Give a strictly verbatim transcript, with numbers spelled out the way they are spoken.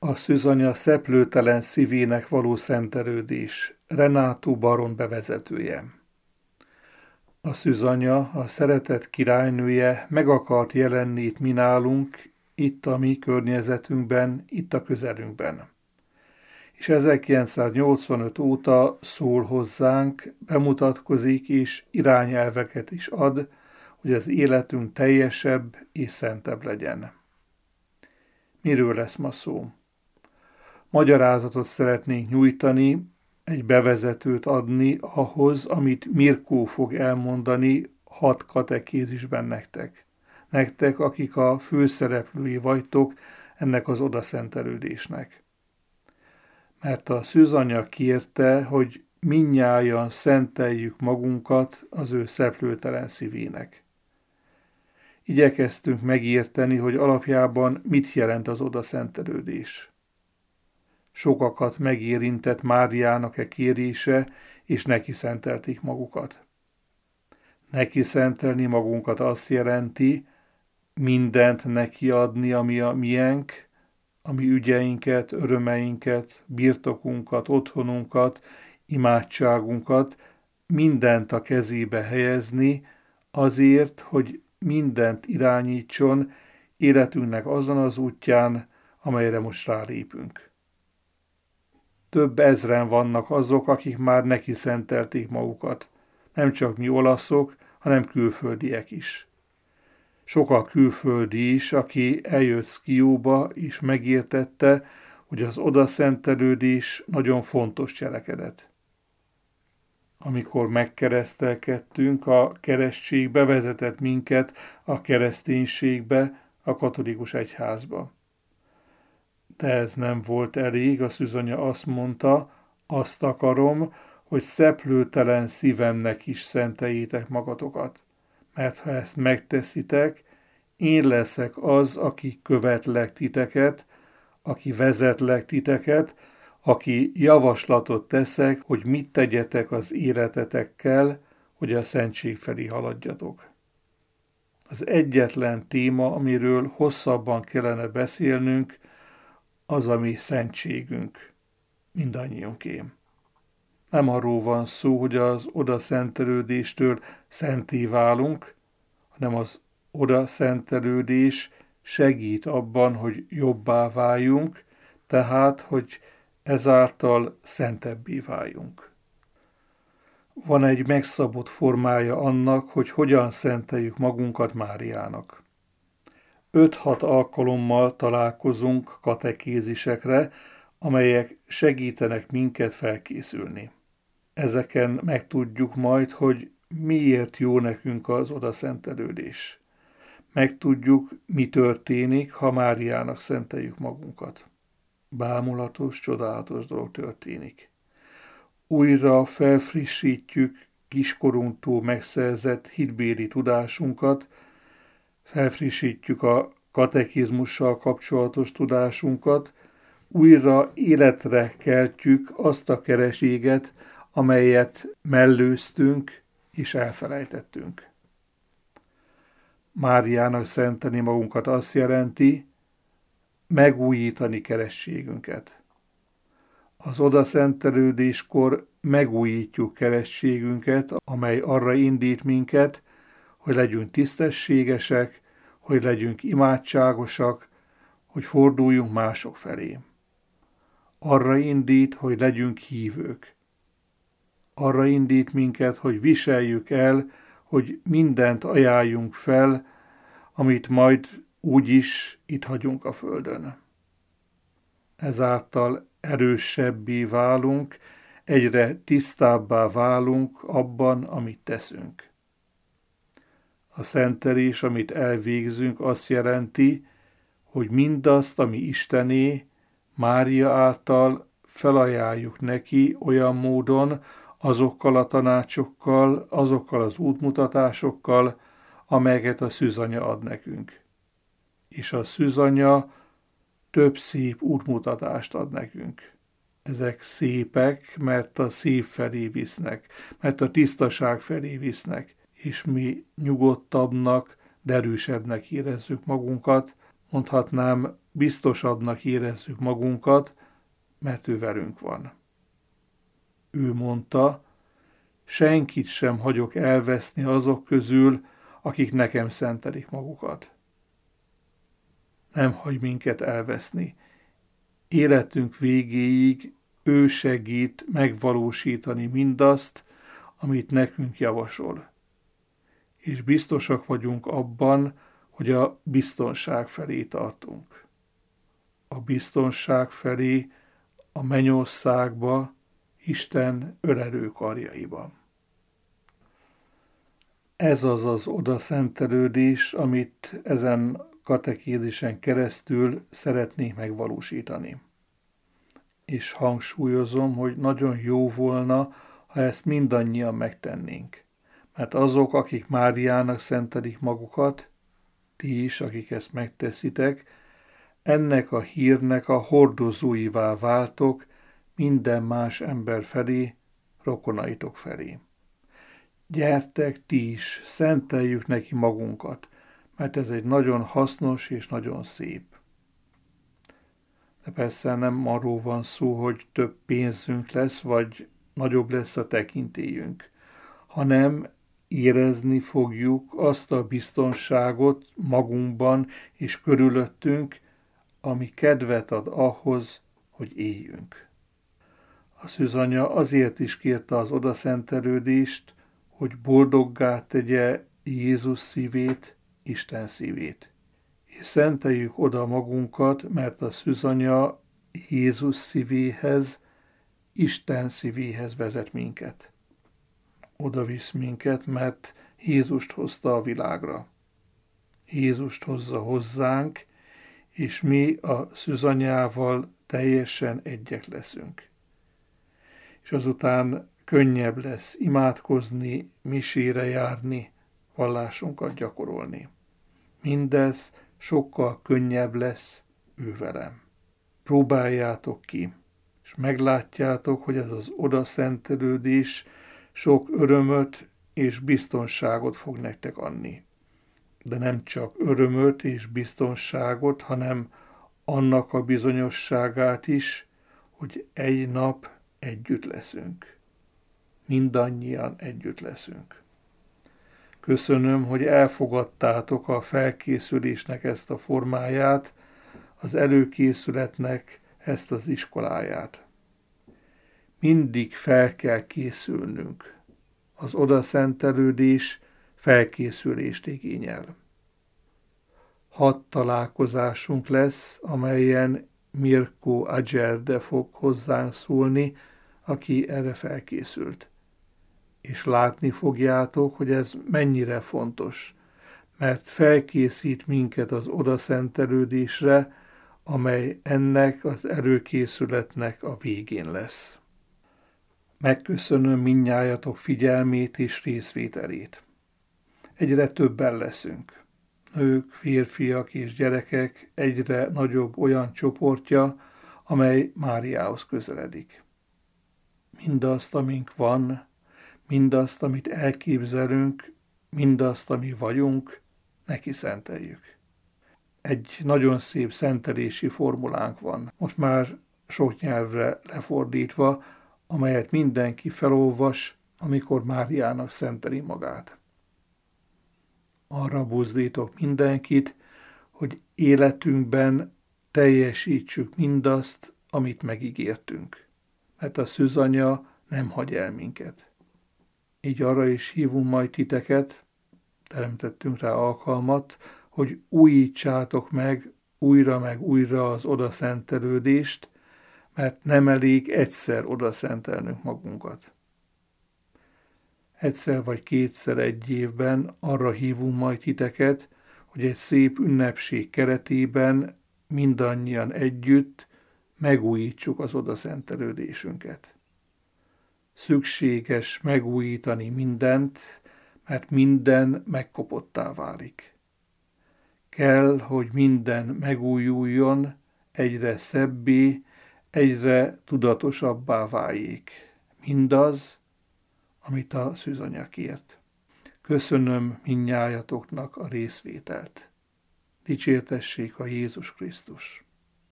A szűzanya szeplőtelen szívének való szentelődés. Renátó baron bevezetője. A szűzanya, a szeretet királynője meg akart jelenni itt mi nálunk, itt a mi környezetünkben, itt a közelünkben. És ezerkilencszáznyolcvanöt óta szól hozzánk, bemutatkozik és irányelveket is ad, hogy az életünk teljesebb és szentebb legyen. Miről lesz ma szó? Magyarázatot szeretnénk nyújtani, egy bevezetőt adni ahhoz, amit Mirkó fog elmondani hat katekézisben nektek. Nektek, akik a főszereplői vagytok ennek az odaszentelődésnek. Mert a szűzanya kérte, hogy mindnyájan szenteljük magunkat az ő szeplőtelen szívének. Igyekeztünk megérteni, hogy alapjában mit jelent az odaszentelődés. Sokakat megérintett Máriának e kérése, és neki szentelték magukat. Neki szentelni magunkat azt jelenti, mindent neki adni, ami a miénk, ami ügyeinket, örömeinket, birtokunkat, otthonunkat, imádságunkat, mindent a kezébe helyezni, azért, hogy mindent irányítson életünknek azon az útján, amelyre most rálépünk. Több ezren vannak azok, akik már neki szentelték magukat. Nem csak mi olaszok, hanem külföldiek is. Sok a külföldi is, aki eljött Szkióba és megértette, hogy az odaszentelődés nagyon fontos cselekedet. Amikor megkeresztelkedtünk, a keresztség bevezetett minket a kereszténységbe, a katolikus egyházba. De ez nem volt elég, a szűzanya azt mondta, azt akarom, hogy szeplőtelen szívemnek is szenteljétek magatokat. Mert ha ezt megteszitek, én leszek az, aki követlek titeket, aki vezetlek titeket, aki javaslatot teszek, hogy mit tegyetek az életetekkel, hogy a szentség felé haladjatok. Az egyetlen téma, amiről hosszabban kellene beszélnünk, az a mi szentségünk, mindannyiunké. Nem arról van szó, hogy az odaszentelődéstől szenté válunk, hanem az odaszentelődés segít abban, hogy jobbá váljunk, tehát, hogy ezáltal szentebbé váljunk. Van egy megszabott formája annak, hogy hogyan szenteljük magunkat Máriának. Öt-hat alkalommal találkozunk katekézisekre, amelyek segítenek minket felkészülni. Ezeken megtudjuk majd, hogy miért jó nekünk az odaszentelődés. Megtudjuk, mi történik, ha Máriának szenteljük magunkat. Bámulatos, csodálatos dolog történik. Újra felfrissítjük kiskorunktól megszerzett hitbéli tudásunkat, felfrissítjük a katekizmussal kapcsolatos tudásunkat, újra életre keltjük azt a kereséget, amelyet mellőztünk és elfelejtettünk. Máriának szentelni magunkat azt jelenti, megújítani kerességünket. Az odaszentelődéskor megújítjuk kerességünket, amely arra indít minket, hogy legyünk tisztességesek, hogy legyünk imádságosak, hogy forduljunk mások felé. Arra indít, hogy legyünk hívők. Arra indít minket, hogy viseljük el, hogy mindent ajánljunk fel, amit majd úgyis itt hagyunk a földön. Ezáltal erősebbé válunk, egyre tisztábbá válunk abban, amit teszünk. A szentelés, amit elvégzünk, azt jelenti, hogy mindazt, ami Istené, Mária által felajánljuk neki olyan módon, azokkal a tanácsokkal, azokkal az útmutatásokkal, amelyeket a szűzanya ad nekünk. És a szűzanya több szép útmutatást ad nekünk. Ezek szépek, mert a szép felé visznek, mert a tisztaság felé visznek, és mi nyugodtabbnak, derűsebbnek érezzük magunkat, mondhatnám, biztosabbnak érezzük magunkat, mert ő velünk van. Ő mondta, senkit sem hagyok elveszni azok közül, akik nekem szentelik magukat. Nem hagy minket elveszni. Életünk végéig ő segít megvalósítani mindazt, amit nekünk javasol. És biztosak vagyunk abban, hogy a biztonság felé tartunk. A biztonság felé, a mennyországba, Isten ölelő karjaiban. Ez az az odaszentelődés, amit ezen katekézisen keresztül szeretnék megvalósítani. És hangsúlyozom, hogy nagyon jó volna, ha ezt mindannyian megtennénk. Mert azok, akik Máriának szentelik magukat, ti is, akik ezt megteszitek, ennek a hírnek a hordozóivá váltok minden más ember felé, rokonaitok felé. Gyertek ti is, szenteljük neki magunkat, mert ez egy nagyon hasznos és nagyon szép. De persze nem arról van szó, hogy több pénzünk lesz, vagy nagyobb lesz a tekintélyünk, hanem érezni fogjuk azt a biztonságot magunkban és körülöttünk, ami kedvet ad ahhoz, hogy éljünk. A szűzanya azért is kérte az odaszentelődést, hogy boldoggá tegye Jézus szívét, Isten szívét. És szenteljük oda magunkat, mert a szűzanya Jézus szívéhez, Isten szívéhez vezet minket. Oda visz minket, mert Jézust hozta a világra. Jézust hozza hozzánk, és mi a szűzanyával teljesen egyek leszünk. És azután könnyebb lesz imádkozni, misére járni, vallásunkat gyakorolni. Mindez sokkal könnyebb lesz ő velem. Próbáljátok ki, és meglátjátok, hogy ez az odaszentelődés sok örömöt és biztonságot fog nektek adni. De nem csak örömöt és biztonságot, hanem annak a bizonyosságát is, hogy egy nap együtt leszünk. Mindannyian együtt leszünk. Köszönöm, hogy elfogadtátok a felkészülésnek ezt a formáját, az előkészületnek ezt az iskoláját. Mindig fel kell készülnünk. Az odaszentelődés felkészülést igényel. Hat találkozásunk lesz, amelyen Mirko Agyerde fog hozzánk szólni, aki erre felkészült. És látni fogjátok, hogy ez mennyire fontos, mert felkészít minket az odaszentelődésre, amely ennek az előkészületnek a végén lesz. Megköszönöm mindnyájatok figyelmét és részvételét. Egyre többen leszünk. Nők, férfiak és gyerekek egyre nagyobb olyan csoportja, amely Máriához közeledik. Mindazt, amink van, mindazt, amit elképzelünk, mindazt, ami vagyunk, neki szenteljük. Egy nagyon szép szentelési formulánk van, most már sok nyelvre lefordítva, amelyet mindenki felolvas, amikor Máriának szenteli magát. Arra buzdítok mindenkit, hogy életünkben teljesítsük mindazt, amit megígértünk, mert a szűzanya nem hagy el minket. Így arra is hívunk majd titeket, teremtettünk rá alkalmat, hogy újítsátok meg újra meg újra az odaszentelődést, mert nem elég egyszer odaszentelnünk magunkat. Egyszer vagy kétszer egy évben arra hívunk majd titeket, hogy egy szép ünnepség keretében mindannyian együtt megújítsuk az odaszentelődésünket. Szükséges megújítani mindent, mert minden megkopottá válik. Kell, hogy minden megújuljon, egyre szebbé, egyre tudatosabbá váljék. Mindaz, amit a szűzanya kért. Köszönöm mindnyájatoknak a részvételt. Dicsértessék a Jézus Krisztus!